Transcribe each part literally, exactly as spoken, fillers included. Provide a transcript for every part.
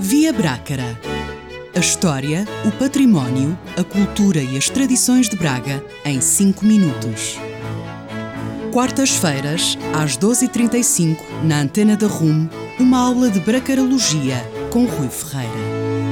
Via Brácara. A história, o património, a cultura e as tradições de Braga em cinco minutos. Quartas-feiras, às doze e trinta e cinco, na Antena da R U M, uma aula de bracarologia com Rui Ferreira.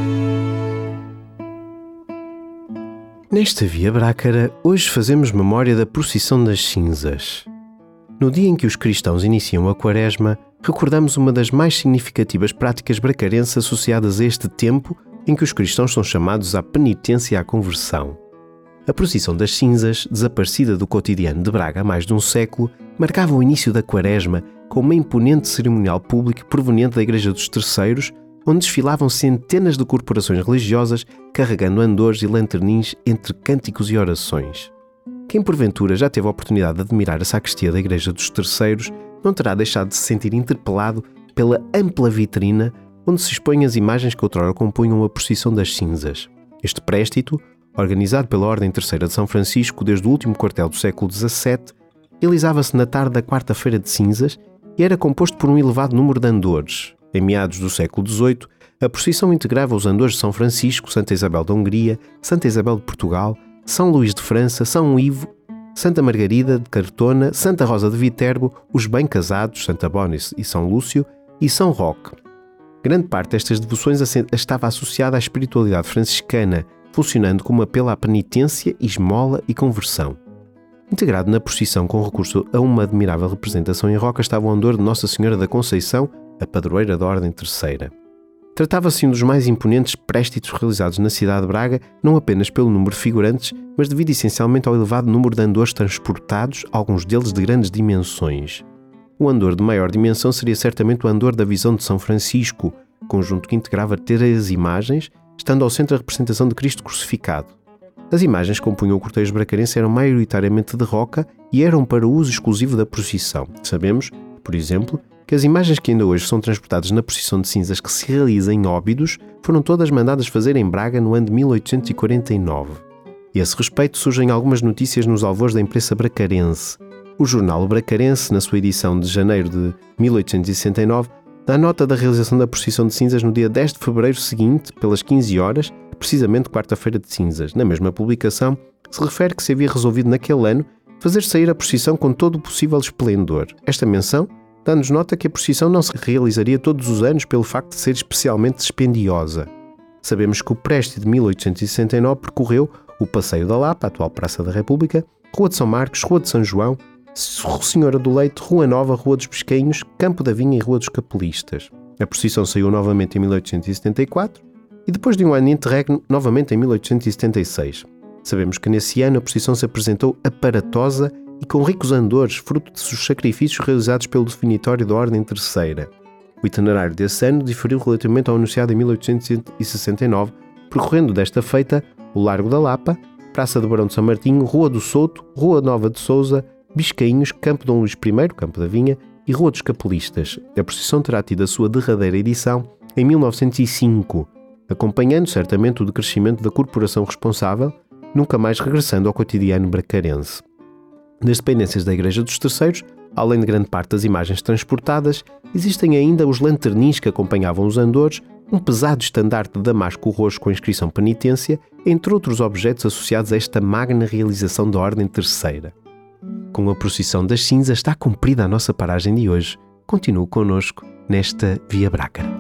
Nesta Via Brácara, hoje fazemos memória da Procissão das Cinzas. No dia em que os cristãos iniciam a Quaresma, recordamos uma das mais significativas práticas bracarenses associadas a este tempo em que os cristãos são chamados à penitência e à conversão. A Procissão das Cinzas, desaparecida do cotidiano de Braga há mais de um século, marcava o início da Quaresma com uma imponente cerimonial pública proveniente da Igreja dos Terceiros, onde desfilavam centenas de corporações religiosas carregando andores e lanternins entre cânticos e orações. Quem porventura já teve a oportunidade de admirar a sacristia da Igreja dos Terceiros não terá deixado de se sentir interpelado pela ampla vitrina onde se expõem as imagens que outrora compunham a Procissão das Cinzas. Este préstito, organizado pela Ordem Terceira de São Francisco desde o último quartel do século dezassete, realizava-se na tarde da quarta-feira de cinzas e era composto por um elevado número de andores. Em meados do século dezoito, a procissão integrava os andores de São Francisco, Santa Isabel da Hungria, Santa Isabel de Portugal, São Luís de França, São Ivo, Santa Margarida de Cartona, Santa Rosa de Viterbo, os Bem Casados, Santa Bónice e São Lúcio, e São Roque. Grande parte destas devoções estava associada à espiritualidade franciscana, funcionando como apelo à penitência, esmola e conversão. Integrado na procissão com recurso a uma admirável representação em roca estava o andor de Nossa Senhora da Conceição, a padroeira da Ordem Terceira. Tratava-se de um dos mais imponentes préstitos realizados na cidade de Braga, não apenas pelo número de figurantes, mas devido essencialmente ao elevado número de andores transportados, alguns deles de grandes dimensões. O andor de maior dimensão seria certamente o andor da Visão de São Francisco, conjunto que integrava três imagens, estando ao centro a representação de Cristo crucificado. As imagens que compunham o cortejo bracarense eram maioritariamente de roca e eram para uso exclusivo da procissão. Sabemos, por exemplo, que as imagens que ainda hoje são transportadas na Procissão de Cinzas que se realiza em Óbidos foram todas mandadas fazer em Braga no ano de mil oitocentos e quarenta e nove. E a esse respeito surgem algumas notícias nos alvores da imprensa bracarense. O jornal O Bracarense, na sua edição de janeiro de mil oitocentos e sessenta e nove, dá nota da realização da Procissão de Cinzas no dia dez de fevereiro seguinte, pelas quinze horas, precisamente quarta-feira de cinzas. Na mesma publicação, se refere que se havia resolvido naquele ano fazer sair a procissão com todo o possível esplendor. Esta menção dá-nos nota que a procissão não se realizaria todos os anos pelo facto de ser especialmente dispendiosa. Sabemos que o préstito de mil oitocentos e sessenta e nove percorreu o Passeio da Lapa, a atual Praça da República, Rua de São Marcos, Rua de São João, Senhora do Leite, Rua Nova, Rua dos Pesquinhos, Campo da Vinha e Rua dos Capelistas. A procissão saiu novamente em mil oitocentos e setenta e quatro e depois de um ano de interregno, novamente em mil oitocentos e setenta e seis. Sabemos que nesse ano a procissão se apresentou aparatosa e com ricos andores, fruto de seus sacrifícios realizados pelo definitório da Ordem Terceira. O itinerário desse ano diferiu relativamente ao anunciado em mil oitocentos e sessenta e nove, percorrendo desta feita o Largo da Lapa, Praça do Barão de São Martinho, Rua do Souto, Rua Nova de Sousa, Biscainhos, Campo Dom Luís I, Campo da Vinha e Rua dos Capelistas. A procissão terá tido a sua derradeira edição em mil novecentos e cinco, acompanhando certamente o decrescimento da corporação responsável, nunca mais regressando ao cotidiano bracarense. Nas dependências da Igreja dos Terceiros, além de grande parte das imagens transportadas, existem ainda os lanternins que acompanhavam os andores, um pesado estandarte de damasco roxo com a inscrição penitência, entre outros objetos associados a esta magna realização da Ordem Terceira. Com a Procissão das Cinzas está cumprida a nossa paragem de hoje. Continue connosco nesta Via Brácara.